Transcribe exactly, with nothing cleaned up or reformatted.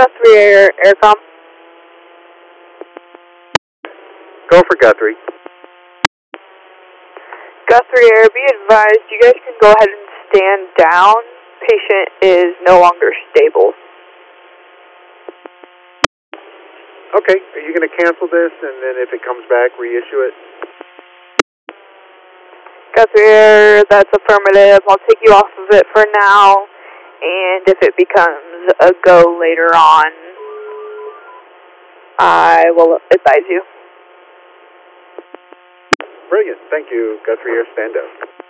Guthrie Air, Aircom. Go for Guthrie. Guthrie Air, be advised, you guys can go ahead and stand down. Patient is no longer stable. Okay, are you going to cancel this and then if it comes back, reissue it? Guthrie Air, that's affirmative. I'll take you off of it for now, and if it becomes a go later on, I will advise you. Brilliant, thank you. Guthrie Air, stand up.